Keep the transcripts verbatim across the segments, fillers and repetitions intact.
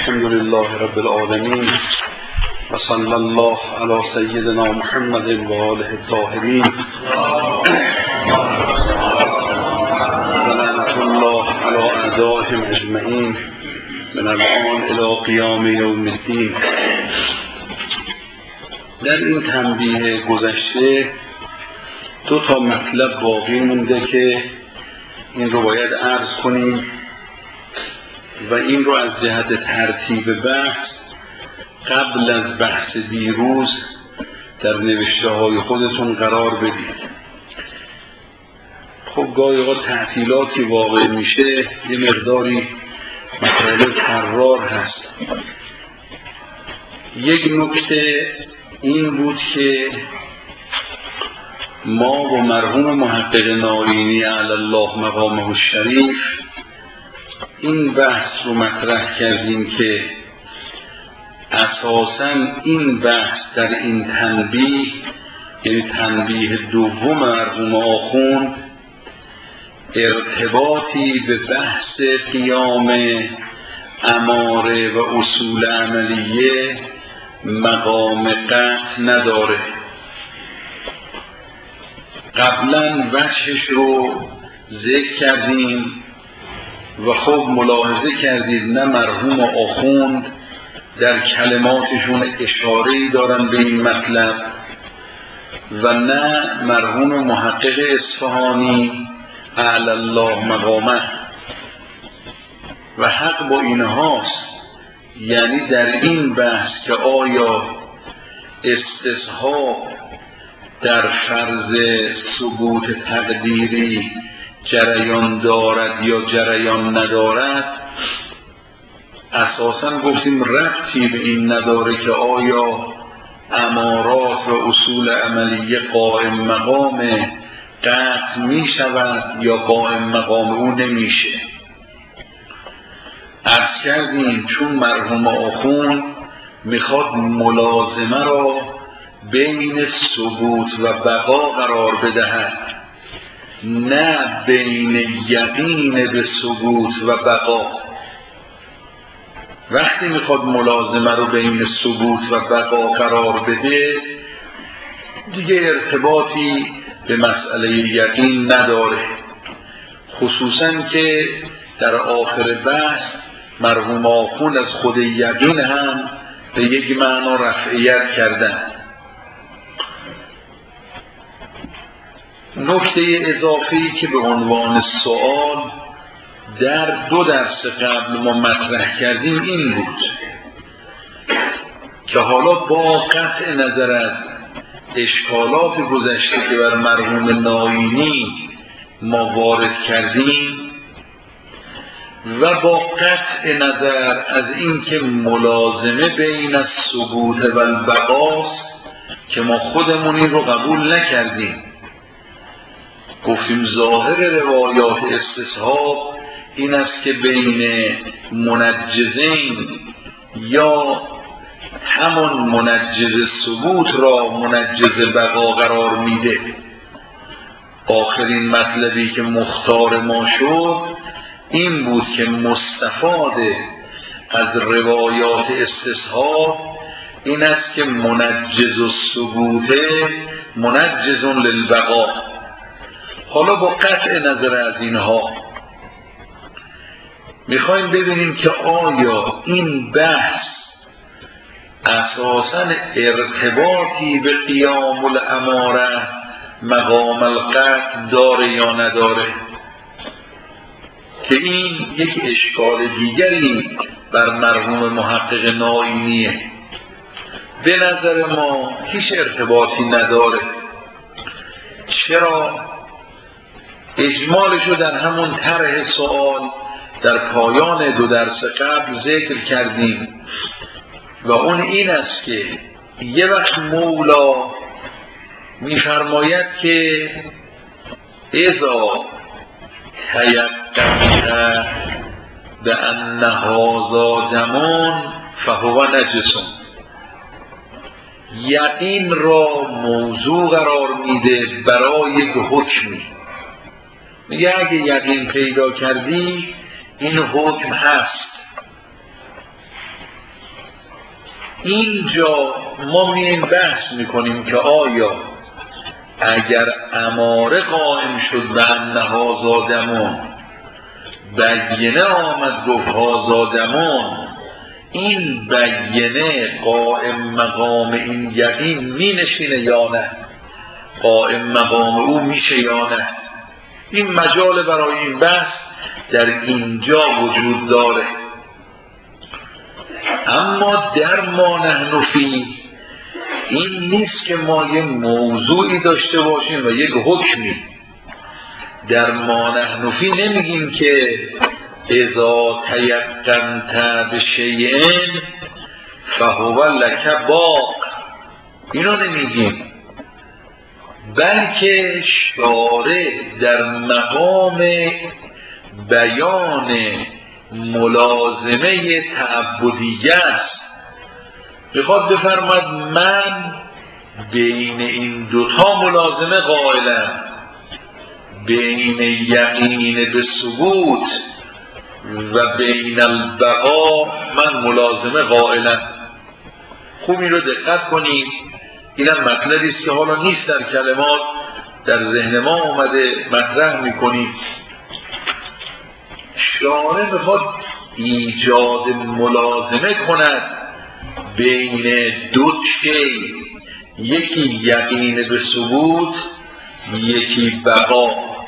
الحمد لله رب العالمين وصلى الله على سيدنا محمد وآله الطاهرين ولعنة الله على أعدائهم أجمعين من الآن إلى قیام یوم الدین. در این تنبیه گذشته دو تا مطلب باقی مونده که این رو باید عرض کنیم و این رو از جهت ترتیب بحث قبل از بحث دیروز در نوشته های خودتون قرار بدید. خب گاهی اوقات تعطیلاتی واقع میشه، یه مقداری مطالب تکرار هست. یک نکته این بود که ما و مرحوم محقق ناینی علی الله مقامه الشریف این بحث رو مطرح کردیم که اساساً این بحث در این تنبیه، یعنی تنبیه دوم مرحوم آخوند، ارتباطی به بحث قیام اماره و اصول عملیه مقام قطع نداره. قبلا وجهش رو ذکر کردیم و خب ملاحظه کردید نه مرحوم آخوند در کلماتشون اشاره‌ای دارن به این مطلب و نه مرحوم محقق اصفهانی اعلی الله مقامه، و حق با اینهاست. یعنی در این بحث که آیا استصحاب در فرض ثبوت تقدیری جریان دارد یا جریان ندارد، اساساً گفتیم ربطی به این نداره که آیا امارات و اصول عملیه قائم مقام قطع می شود یا قائم مقام او نمیشه. عرض کردیم چون مرحوم آخوند میخواد ملازمه را بین ثبوت و بقا قرار بدهد، نه بین یقین به ثبوت و بقا. وقتی میخواد ملازمه رو بین ثبوت و بقا قرار بده دیگه ارتباطی به مسئله یقین نداره، خصوصا که در آخر بحث مرحوم آخوند از خود یقین هم به یک معنا رفعیت کردن. نکته اضافه‌ای که به عنوان سوال در دو درس قبل ما مطرح کردیم این بود که حالا با قطع نظر از اشکالات گذشته که بر مرحوم ناینی ما وارد کردیم و با قطع نظر از این که ملازمه بین الثبوت و البقاست که ما خودمون این رو قبول نکردیم، گفتیم ظاهر روایات استصحاب این است که بین منجزین یا همون منجز ثبوت را منجز بقا قرار میده. آخرین مطلبی که مختار ما شد این بود که مستفاد از روایات استصحاب این است که منجز الثبوت منجز للبقا. حالا با قطع نظر از اینها میخوایم ببینیم که آیا این بحث اساساً ارتباطی به قیام الاماره مقام القطع داره یا نداره، که این یک اشکال دیگری بر مرحوم محقق ناینیه. به نظر ما هیچ ارتباطی نداره. چرا؟ اجمالشو در همون طرح سوال در پایان دو درس قبل ذکر کردیم و اون این است که یه وقت مولا می‌فرماید که اذا تیقنت بأن هذا دم فهو نجس، یقین را موضوع قرار میده برای یک حکمی. میگه اگه یقین پیدا کردی این حکم هست، اینجا ما میایم بحث میکنیم که آیا اگر اماره قائم شد به انه هذا دمون، بینه آمد گفت هذا دمون، این بینه قائم مقام این یقین می نشینه یا نه؟ قائم مقام او میشه یا نه؟ این مجال برای این بحث در اینجا وجود داره. اما در ما نحن فیه این نیست که ما یه موضوعی داشته باشیم و یک حکمی. در ما نحن فیه نمیگیم که اذا تیقنت بشیء فهو لک باق، اینو نمیگیم، بلکه شارع در مقام بیان ملازمه تعبدیه است. میخواد بفرماد من بین این دوتا ملازمه قائلم، بین یقین به ثبوت و بین البقا من ملازمه قائلم. خوب این رو دقت کنید، اینم مطلبی است که حالا نیست در کلمات، در ذهن ما اومده مطرح میکنیم. شارع میخواد ایجاد ملازمه کند بین دو شی، یکی یقین به ثبوت، یکی بقا.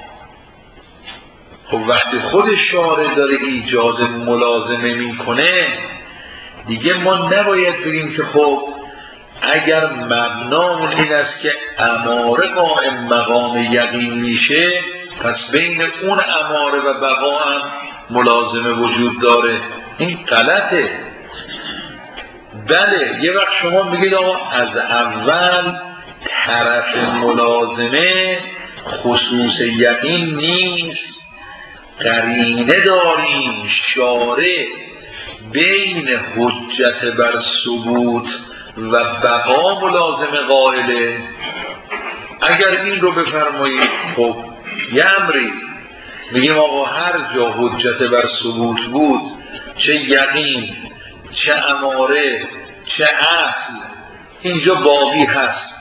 خب وقتی خود شارع داره ایجاد ملازمه میکنه دیگه ما نباید بگیم که خب اگر مبنامون این است که اماره قائم مقام یقین میشه پس بین اون اماره و بقا هم ملازمه وجود داره. این غلطه. بله، یه وقت شما میگید آقا از اول طرف ملازمه خصوص یقین نیست، قرینه داریم، شارع بین حجت بر ثبوت و بقا ملازمه قائله. اگر این رو بفرمایید خب یه امری میگیم آقا هر جا حجت بر ثبوت بود، چه یقین چه اماره چه اصل، اینجا باقی هست.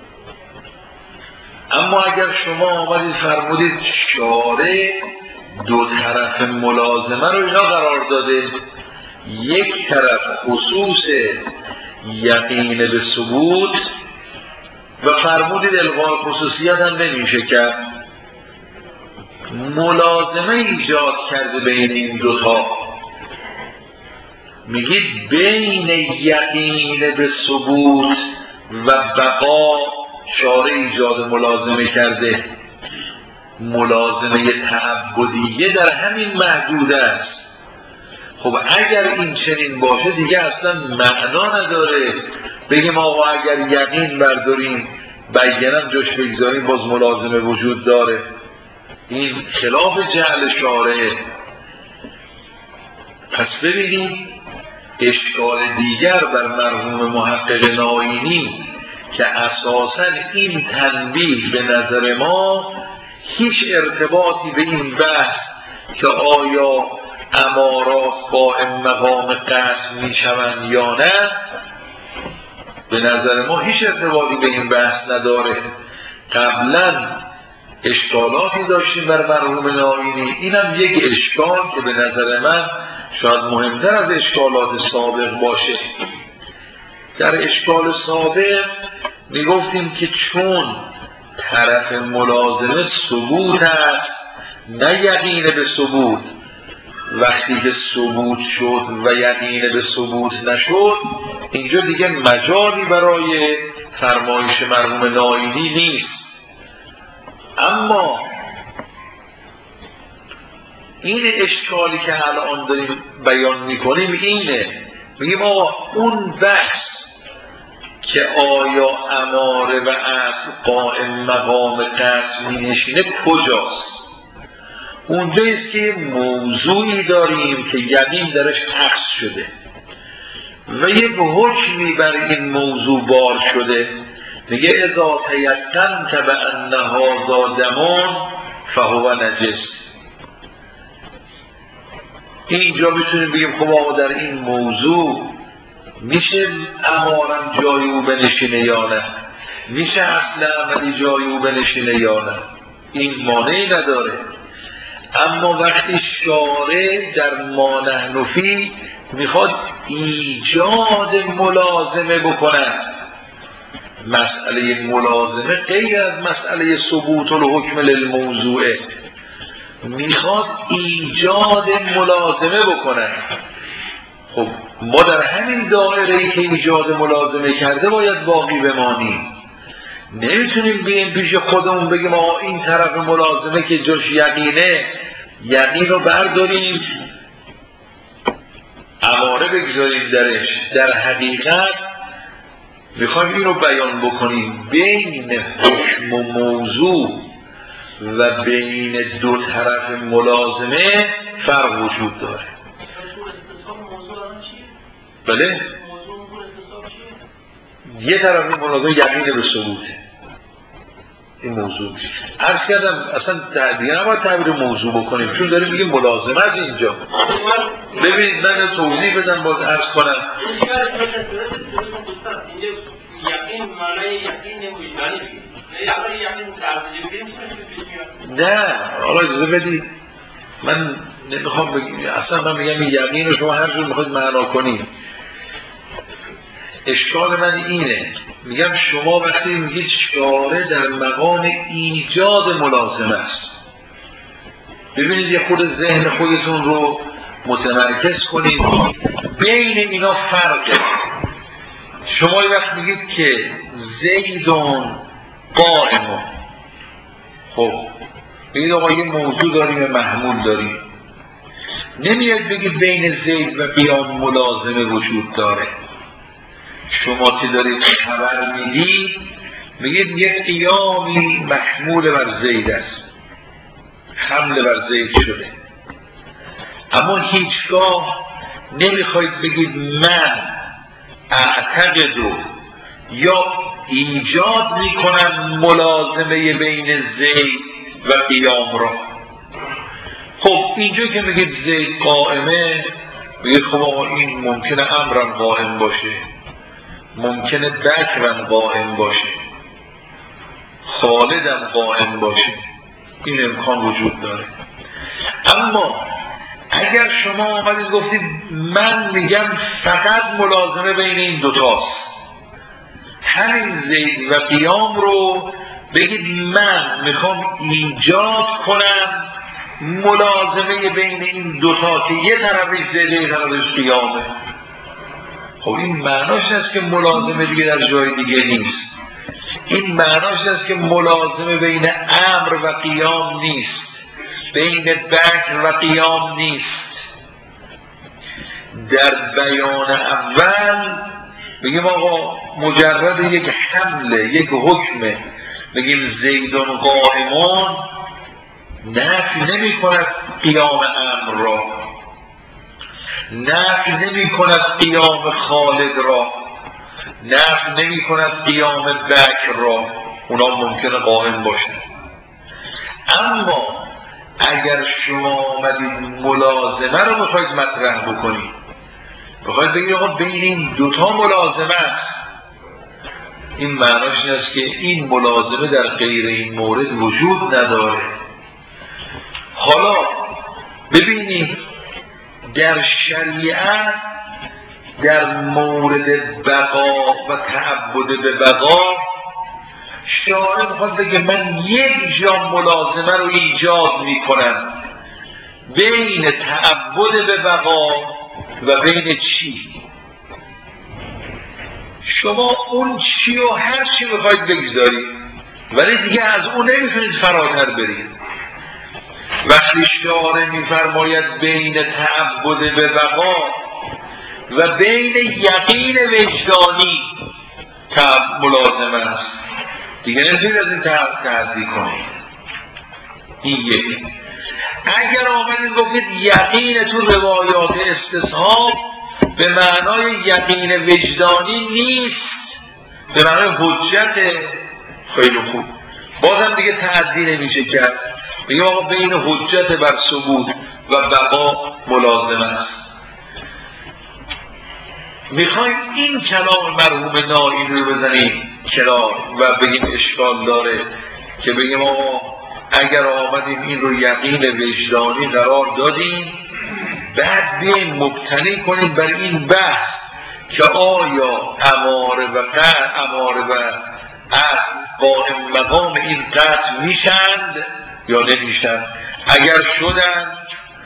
اما اگر شما آمدید فرمودید شارع دو طرف ملازمه رو اینا قرار داده، یک طرف خصوص یقین به ثبوت و فرمودید الغاء خصوصیت هم نمیشه کرد، ملازمه ایجاد کرده بین این دوتا. میگید بین یقین به ثبوت و بقا شارع ایجاد ملازمه کرده. ملازمه تعبدیه در همین محدود است. خب اگر این چنین باشه دیگه اصلا معنا نداره بگیم آقا اگر یقین برداریم بینم جوش بگذاریم باز ملازمه وجود داره. این خلاف جعل شارعه. پس ببینید اشکال دیگر بر مرحوم محقق ناینی که اساساً این تنبیه به نظر ما هیچ ارتباطی به این بحث که آیا امارات قائم مقام قطع می شوند یا نه، به نظر ما هیچ ارتباطی به این بحث نداره. قبلا اشکالاتی داشتیم بر مرحوم ناینی، اینم یک اشکال که به نظر من شاید مهمتر از اشکالات سابق باشه. در اشکال سابق می گفتیم که چون طرف ملازمه ثبوت است نه یقین به ثبوت، وقتی که ثبوت شد و یقین به ثبوت نشد اینجا دیگه مجالی برای فرمایش مرحوم ناینی نیست. اما این اشکالی که الان داریم بیان میکنیم اینه، میگیم آقا اون بحث که آیا اماره و اصل قائم مقام قطع می نشینه کجاست؟ اونجاییست که موضوعی داریم که یقین درش عکس شده و یک حکمی بر این موضوع بار شده، میگه اذا تیقنت بأن هذا دمون فهو نجس. اینجا میتونیم بگیم خب آقا در این موضوع میشه امارم جای او بنشینه یا نه؟ میشه اصل عملی جای او بنشینه یا نه؟ این مانعی نداره. اما وقتی شارع در ما نحن فیه میخواد ایجاد ملازمه بکنه، مسئله ملازمه غیر از مسئله ثبوت الحکم للموضوعه، میخواد ایجاد ملازمه بکنه. خب ما در همین دایره‌ای که ایجاد ملازمه کرده باید باقی بمانیم. نمیتونیم بیاییم پیش خودمون بگیم آقا این طرف ملازمه که جاش یقینه، یقین رو برداریم اماره بگذاریم درش. در حقیقت میخوایم این رو بیان بکنیم بین حکم و موضوع و بین دو طرف ملازمه فرق وجود داره. بله؟ یه طرف ملازمه یقین به ثبوته، این موضوع میشه. عرض کردم اصلا دیگه نباید تعبیر موضوع بکنیم چون داریم میگیم ملازمه از اینجا. ببینید من توضیح بدم باز عرض کنم. یقین معنی یقین وجدانی نه حالا اجازه بدید من نمیخوام بگیم، اصلا من میگم این یقین رو شما هر جور میخواید معنا کنید. اشکال من اینه، میگم شما وقتی میگید شارع در مقام ایجاد ملازمه است، ببینید یه خود ذهن خودتون رو متمرکز کنید، بین اینا فرقه. شما یه وقت میگید که زیدون قائمون، خب بگید آقا یه موضوع داریم محمول داریم، نمیاد بگید بین زید و قیام ملازمه وجود داره. شما که دارید خبر میدید میگید یه قیامی محمول بر زید است، حمله بر زید شده، اما هیچگاه نمیخواید بگید من اعتقدو یا ایجاد میکنم ملازمه بین زید و قیام را. خب اینجا که میگید زید قائمه، میگید خب آقا این ممکنه امرم قائم باشه، ممکنه بکرم قائم باشه، خالدم قائم باشه، این امکان وجود داره. اما اگر شما آمدید گفتید من میگم فقط ملازمه بین این دوتاست، همین زید و قیام رو بگید من میخوام ایجاد کنم ملازمه بین این دوتا که یه طرفش زید یه طرفش قیامه. خب این معناش هست که ملازمه دیگه در جای دیگه نیست، این معناش هست که ملازمه بین امر و قیام نیست، بین بکر و قیام نیست. در بیان اول بگیم آقا مجرد یک حمله، یک حکمه، بگیم زیدون قائمون، نفی نمی کند قیام امر را، نفی نمی کند قیام خالد را، نفی نمی کند قیام بکر را، اونا ممکنه قائم باشه. اما اگر شما آمدید ملازمه رو بخواید مطرح بکنید، بخواید بگید آقا بین این دوتا ملازمه است، این معناش این است که این ملازمه در غیر این مورد وجود نداره. حالا ببینید در شریعت در مورد بقا و تعبد به بقا شارع میخواد بگه من یک جا ملازمه رو ایجاد میکنم بین تعبد به بقا و بین چی؟ شما اون چی و هر چی میخواید بگذارید ولی دیگه از اون نمیتونید فراتر برید. وقتی شارع میفرماید بین تعبد به بقا و بین یقین وجدانی تعب ملازمه است، دیگه نمیتونید از این تعدی کنید. این یکی. اگر آمدید گفتید یقین تو روایات استصحاب به معنای یقین وجدانی نیست، به معنای حجت، خیلی خوب، بازم دیگه تعدی نمیشه کرد، بگیم آقا بین حجت بر ثبوت و بقا ملازمه است. میخوایم این کلام مرحوم نائینی رو بزنیم کنار و بگیم اشکال داره که بگیم آقا اگر آمدیم این رو یقین وجدانی قرار دادیم بعد بیاییم مبتنی کنیم بر این بحث که آیا اماره و قطع اماره و قائم مقام این قطع میشند یا نمیشند. اگر شدند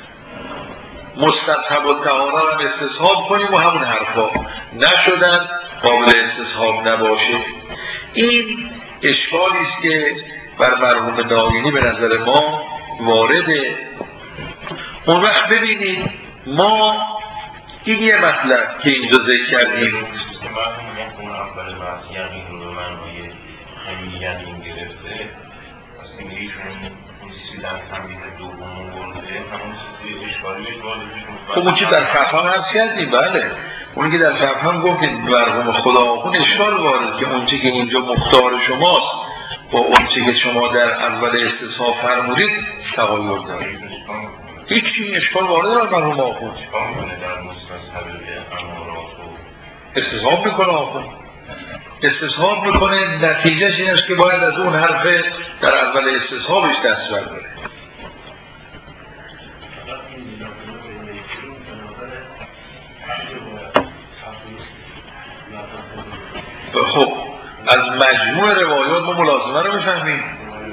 مستطب و طهاره هم استصحاب کنیم و همون حرفا، نشدن قابل استصحاب نباشه. این اشکالی است که بر مرحوم نائینی به نظر ما وارده. اون وقت ببینید ما این یه مطلب که اینجا ذکر کردیم اون اول بحث یقین رو به معنای همین یقین گرفته اصلا ایشون اون چیزی در تمرین دوم برده همون چیزی اشکالی خب اون که در فهم هست کردیم. بله اون که در فهم گفتیم مرحوم خدا اون اشکال وارد که اون چی که اینجا مختار شماست با اون چی که شما در اول استصحاب فرمودید تغایر داره. هیچ این اشکال وارد در مرحوم آخوند استصحاب میکنه. آخوند استصحاب میکنه نتیجهش این است که باید از اون حرف در اول استصحابش دست برداره. خب از مجموع روایات ما ملازمه رو بفهمیم.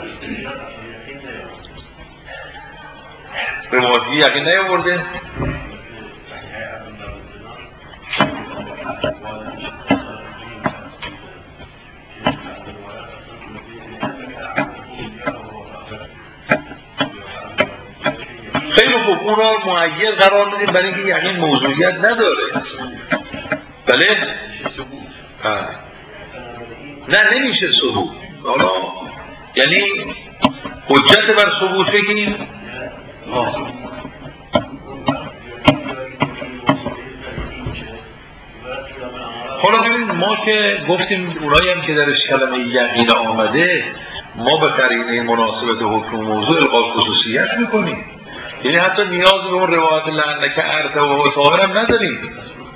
روایتی یقین نیاورده. خیلی خوب اون را معیر قرار بدیم برای اینکه یقین موضوعیت نداره. بله؟ نه نمیشه ثبوت. حالا یعنی حجت بر ثبوت بگیم. حالا ببینید ما که گفتیم اونایی هم که درش کلمه یقین آمده ما به قرینه مناسبت حکم موضوع الغاء خصوصیت میکنیم. یعنی حتی نیاز به اون روایت لعنه که ارته و طاهر هم نداریم.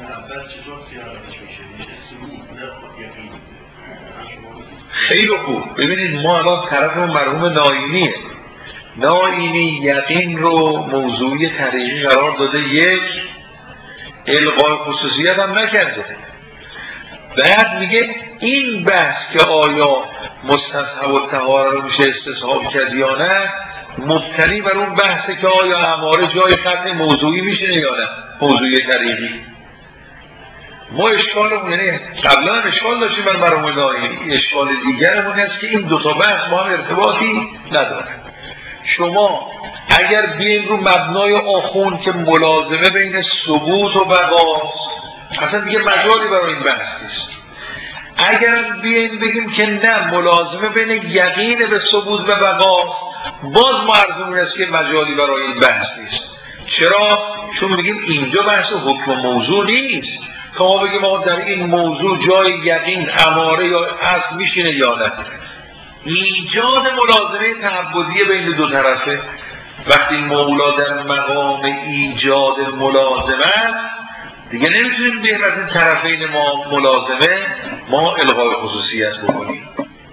خیلی خوب ببینید ما الان طرفمون مرحوم نائینیه. نائینی یقین رو موضوعی طریقی قرار داده، یک الغاء خصوصیت هم نکرده. بعد میگه این بحث که آیا مستصحب و طهاره رو میشه استصحاب کرد یا نه مبتنی بر اون بحثه که آیا اماره جای قطع موضوعی میشه یا نه موضوعی طریقی. ما اشکالمون یعنی قبلا هم اشکال داشتیم بر مرحوم نائینی، اشکال دیگرمون هست که این دوتا بحث با هم ارتباطی نداره. شما اگر بیاین رو مبنای آخوند که ملازمه بین ثبوت و بقاست اصلا دیگه مجالی برای این بحث نیست. اگر بیاین بگیم که نه ملازمه بین یقین به ثبوت و بقاست باز ما عرضمون است که مجالی برای این بحث نیست. چرا؟ چون بگیم اینجا بحث حکم موضوع نیست که ما بگیم آقا در این موضوع جای یقین اماره یا اصل میشینه یا نه. ایجاد ملازمه تعبدی بین دو طرفه. وقتی مولا در مقام ایجاد ملازمه دیگه نمیتونیم بین از این طرفین ما ملازمه ما الغای خصوصیت بکنیم.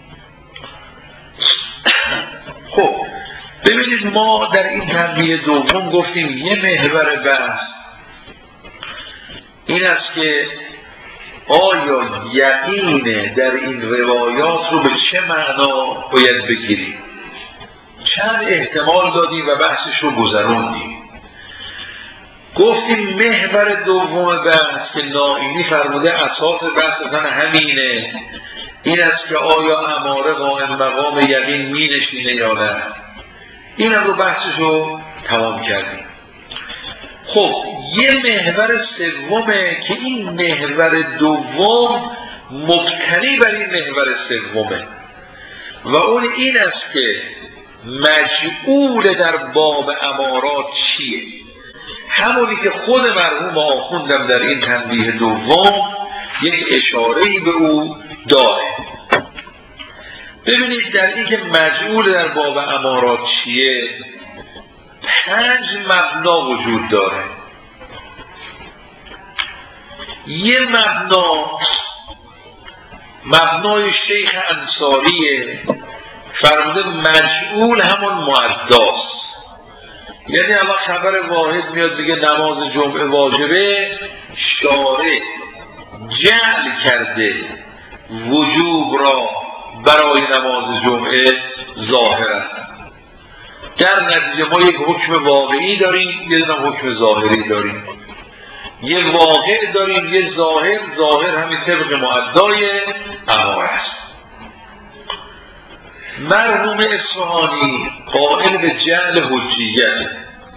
خب ببینید ما در این تنبیه دوم گفتیم یه محور بحث این است که آیا یقین در این روایات رو به چه معنا باید بگیریم. چند احتمال دادیم و بحثش رو گذروندیم. گفتیم محور دوم بحث که نائینی فرموده اساس بحث اصلا همینه، این است که آیا اماره قائم مقام یقین می نشینه یا نه. این هم رو بحثش رو تمام کردیم. خب یه محور سومه که این محور دوم مبتنی بر این محور سومه و اون این است که مجعول در باب امارات چیه. همونی که خود مرحوم آخوندم در این تنبیه دوم یک اشاره‌ای به او داره. ببینید در این که مجعول در باب امارات چیه پنج مبنا وجود داره. یه مبنا مبنای شیخ انصاریه، فرموده مجعول همون معداست. یعنی اما خبر واحد میاد بگه نماز جمعه واجبه، شارع جعل کرده وجوب را برای نماز جمعه ظاهرا. در نتیجه ما یک حکم واقعی داریم، یه دونه حکم ظاهری داریم. یه واقع داریم، یه ظاهر. ظاهر همین طبق معدای اماره است. مرحوم اصفهانی قائل به جعل حجیت.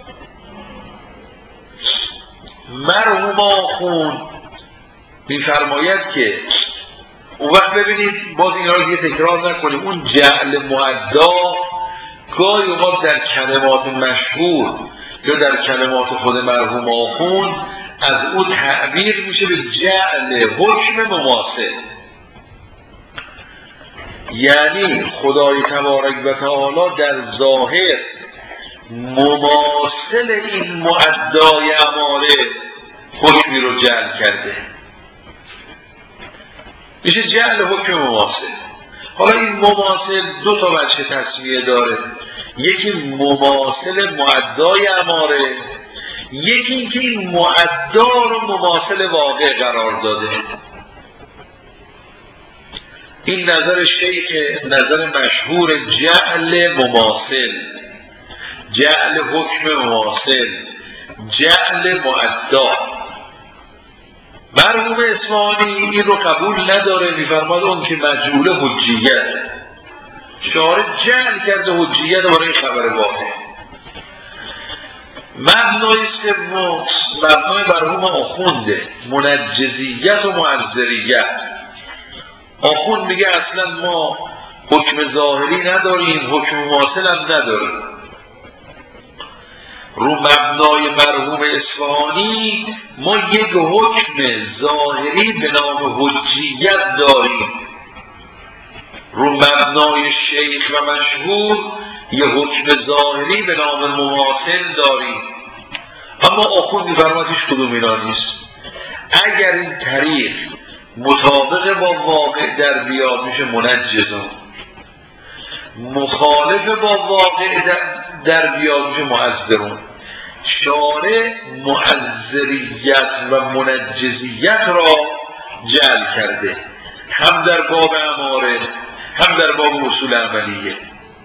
مرحوم آخوند می‌فرماید که اون وقت ببینید، باز این را دیگه تکرار نکنیم، اون جعل معدا گاهی اوقات در کلمات مشهور یا در کلمات خود مرحوم آخوند از او تعبیر میشه به جعل حکم مماثل. یعنی خدای تبارک و تعالی در ظاهر مماثل این معدای اماره حکمی رو جعل کرده، میشه جعل حکم مماثل. حالا این مماثل دو تا وجه تصمیه داره، یکی مماثل معدای اماره، یکی اینکه این معدا رو مماثل واقع قرار داده. این نظر شیخ، نظر مشهور جعل مماثل، جعل حکم مماثل، جعل معدا. مرحوم اصفهانی این رو قبول نداره، میفرماد اون که مجعول حجیت، شارع جعل کرده حجیت برای خبر واقع. مبنای سوم مبنای مرحوم آخونده، منجزیت و معذریت. آخوند میگه اصلا ما حکم ظاهری نداریم، حکم مماثل هم نداریم. رو مبنای مرحوم اصفهانی ما یک حکم ظاهری به نام حجیت داریم، رو مبنای شیخ و مشهور یک حکم ظاهری به نام مماثل داریم. اما آخوند می‌فرماید هیچ کدوم اینا نیست. اگر این طریق مطابق با واقع در بیاد میشه منجزون، مخالف با واقع در, در بیاد میشه معذرون. شارع معذریت و منجزیت را جعل کرده، هم در باب اماره هم در باب اصول عملیه.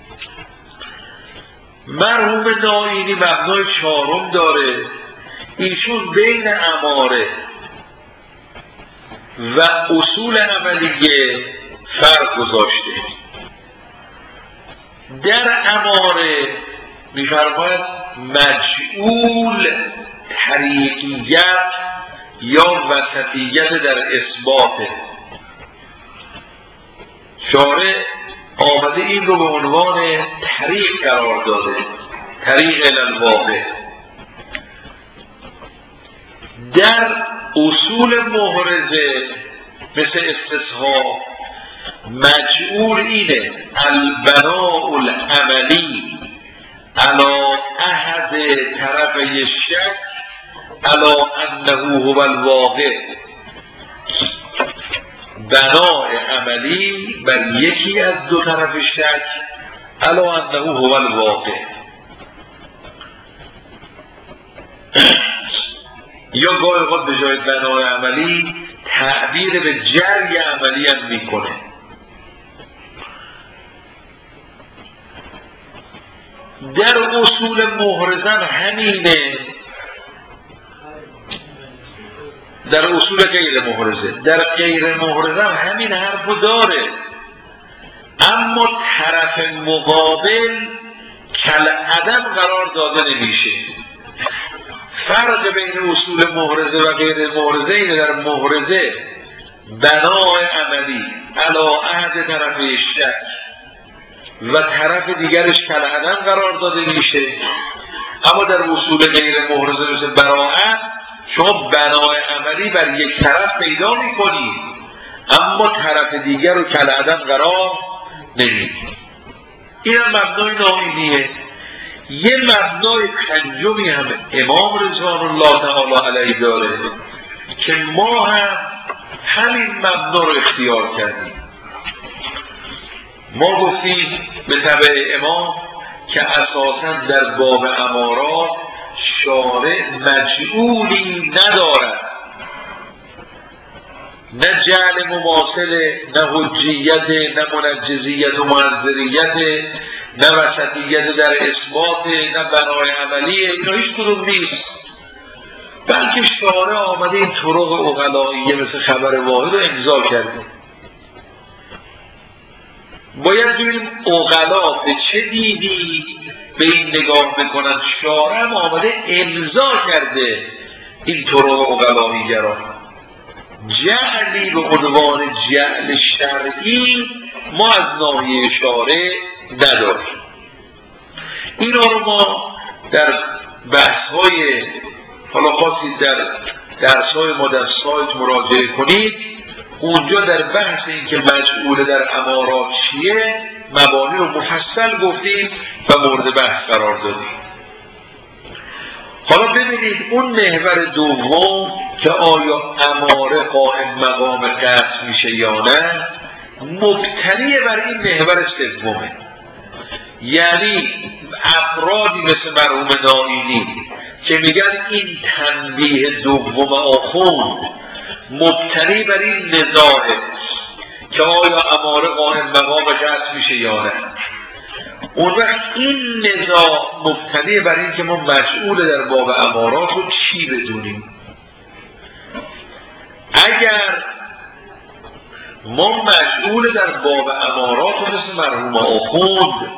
مرحوم نائینی مبنای چهارم داره، ایشون بین اماره و اصول عملیه فرق گذاشته. در اماره می‌فرماید مجعول طریقیت یا وسطیت در اثبات. شارع آمده این رو به عنوان طریق قرار داده، طریق الالواقع. در اصول محرزه مثل استصحاب مجعول اینه البناء العملی علی احد طرفی الشک علی انه هو الواقع. بناء عملی بر یکی از دو طرف شک علی انه هو الواقع. یا گاهی اوقات به جای بنای عملی تعبیر به جری عملی هم میکنه. در اصول محرزم همینه، در اصول غیر محرزه، در غیر محرزم همین حرفو داره، اما طرف مقابل کل عدم قرار داده نمیشه. فرق بین اصول محرزه و غیر محرزه اینه، در محرزه بنای عملی علی عهد طرف شک و طرف دیگرش کل عدم قرار داده میشه، اما در اصول غیر محرزه مثل براءت شما بنای عملی بر یک طرف پیدا میکنید اما طرف دیگر رو کل عدم قرار نمیدید. این هم مبنای نائینیه. یه مبنای پنجمی هم امام رضوان الله تعالی علیه داره، که ما هم همین مبنا رو اختیار کردیم. ما گفتیم به تبع امام که اساساً در باب امارات شارع مجعولی ندارد، نه جعل مماثله، نه حجیت، نه منجزیت و معذریت، نه وسطیت در اثبات، نه بنای عملیه، اینا هیچ کدوم نیست. بلکه شارع آمده این طرق عقلائیه مثل خبر واحد رو امضا کرده. باید ببینیم عقلا به چه دیدی به این نگاه بکنن. شارع هم آمده امضا کرده این طرق عقلائیه را. جعلی به عنوان جعل شرعی ما از ناحیه شارع نداریم. اینا رو ما در بحث‌های حالا خواستید در درس‌های ما در سایت مراجعه کنید، اونجا در بحث این که مجعول در امارات چیه مبانی رو مفصل گفتیم و مورد بحث قرار دادیم. حالا ببینید اون محور دوم که آیا اماره قائم مقام قطع میشه یا نه، مبتنی بر این محور سومه. یعنی افرادی مثل مرحوم نائینی که میگن این تنبیه دوم آخوند مبتنی بر این نزاعه که آیا اماره قائم مقام قطع میشه یا نه، اون وقت این نزاع مبتنی بر این که ما مجعول در باب امارات رو چی بدونیم. اگر ما مجعول در باب امارات رو مثل مرحوم آخوند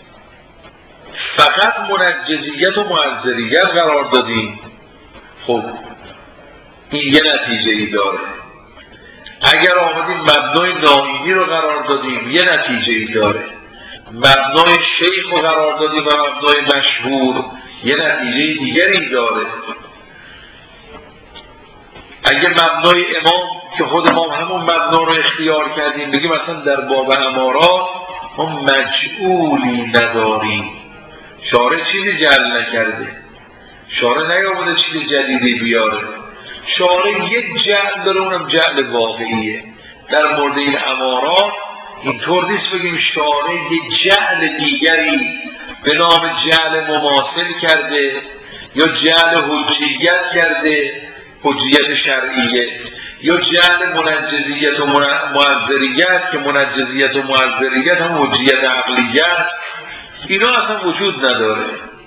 فقط منجزیت و معذریت قرار دادیم، خب این یه نتیجه ای داره. اگر آمدیم مبنای نائینی رو قرار دادیم یه نتیجه ای داره. مبنای شیخ رو قرار دادیم و مبنای مشهور یه نتیجه دیگری داره. اگه مبنای امام که خود ما همون مبنا رو اختیار کردیم بگیم مثلا در باب امارات ما مجعولی نداریم، شارع چیزی جعل نکرده، شارع نیامده چیزی جدیدی بیاره، شارع یک جعل داره اونم جعل واقعیه. در مورد این امارات اینطور نیست بگیم شارع یک جعل دیگری به نام جعل مماثل کرده یا جعل حجیت کرده، حجیت شرعیه، یا جعل منجزیت و معذریت که منجزیت و معذریت هم حجیت عقلیت، اینا اصلا وجود نداره.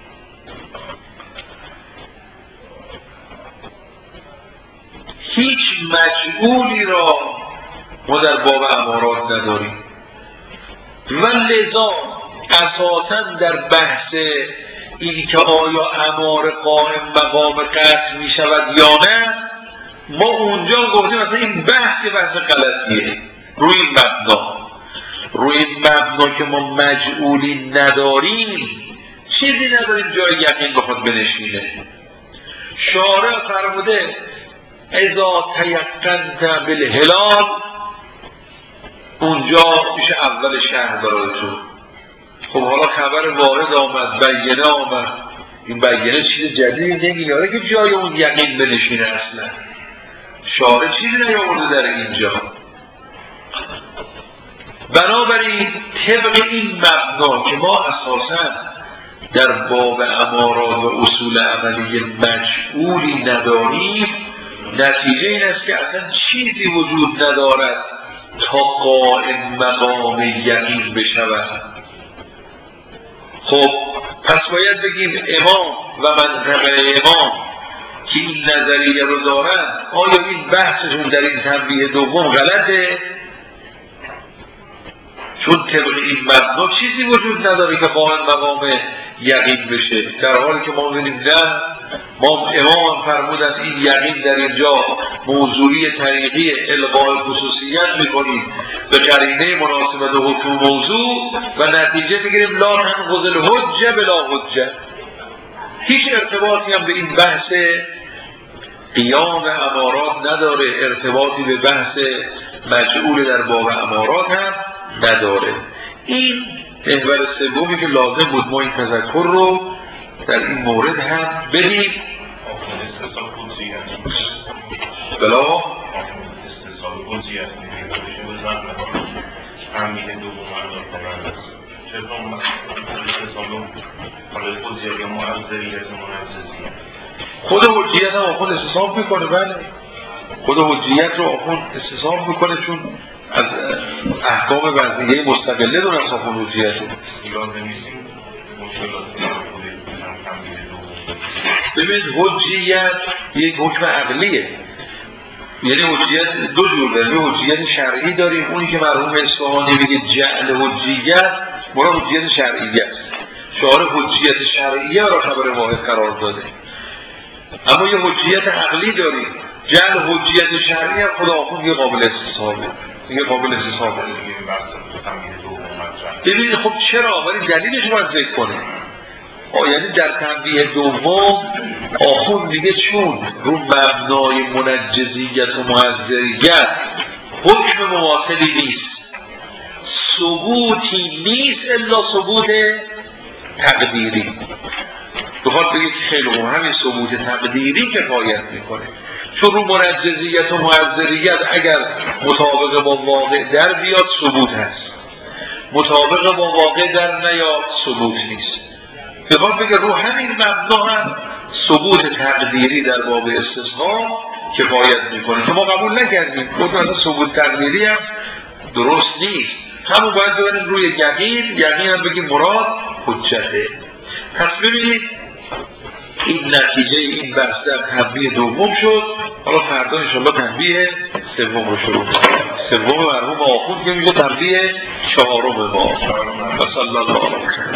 هیچ مجعولی را ما در باب امارات نداریم و لذا اساساً در بحث این که آیا اماره قائم مقام قطع می شود یا نه، ما اونجا گفتیم مثلا این بحث که بحث غلطیه. روی این مبنا روی این مبنا که ما مجعولی نداریم، چیزی نداریم جای یقین بخواد بنشینه. شارع فرموده اذا تیقنت بالهلال، اونجا میشه اول شهر برای تو. خب حالا خبر وارد آمد، بیانه آمد، این بیانه چیز جدیدی نمیاره که جای اون یقین بنشینه. اصلا شارع چیزی نیاورده در اینجا. بنابراین طبق این مبنا که ما اساساً در باب امارات و اصول عملی مجعولی نداریم، نتیجه این است که اصلا چیزی وجود ندارد تا قائم مقام یقین بشود. خب پس باید بگیم امام و منطق امام که این نظریه رو دارن، آیا این بحثشون در این تنبیه دوم غلطه؟ چون طبق این مبنا چیزی وجود نداره که قائم مقام یقین بشه، در حالی که ما ببینیم نه، ما امام فرمودن این یقین در اینجا موضوعی طریقی الغاء خصوصیت میکنیم به قرینه مناسبت و حکم موضوع و نتیجه بگیریم لا تنقض الحجه بلا حجه. هیچ ارتباطی هم به این بحث قیام امارات نداره، ارتباطی به بحث مجعول در باب امارات هم نداره. این محور سومی که لازم بود ما این تذکر رو در این مورد هم بدیم. بلا استثاب حجیت میگه خودش رو زن نکنه تنبیه دوم انداز کنند است چطور استثاب حالا حجیت یا معذریت منجزیت خود حجیت هم آخوند استصحاب میکنه. بله خود حجیت رو آخوند استصحاب میکنه چون از احکام وضعیه مستقله دون از آخوند حجیت رو ببینید حجیت یک حکم عقلیه، یعنی حجیت دو جور داریم، حجیت شرعی داریم، اونی که مرحوم اصفهانی میگه جعل حجیت مراد حجیت شرعیه، شعار حجیت شرعیه را خبر واحد قرار داده. اما یه حجیت عقلی داریم، جعل حجیت شرعی هم خدا آخوند یه قابل استصحابه، یه قابل استصحابه. ببینید خب چرا؟ ولی دلیلش باید ذکر کنه. آه یعنی در تنبیه دوم آخوند میگه چون رو مبنای منجزیت و معذریت حکم مماثلی نیست، ثبوتی نیست الا ثبوت تقدیری. بخواد بگه که خیلی خوب همین ثبوت تقدیری کفایت میکنه، چون رو منجزیت و معذریت اگر مطابق با واقع در بیاد ثبوت هست، مطابق با واقع در نیاد ثبوت نیست. بخواد بگه رو همین مبنا هم ثبوت تقدیری در باب استصحاب کفایت میکنه که ما قبول نکردیم، گفتم اصلا ثبوت تقدیری هم درست نیست، همون باید ببینیم روی یقین، یقین هم بگیم مراد حجته. پس ببینید این نتیجه این بحث در تنبیه دوم شد. حالا فردا انشاءالله تنبیه سوم رو شروع کنیم. سوم مرحوم آخوند که میشه تنبیه چهارم ما. و صلی الله علیه و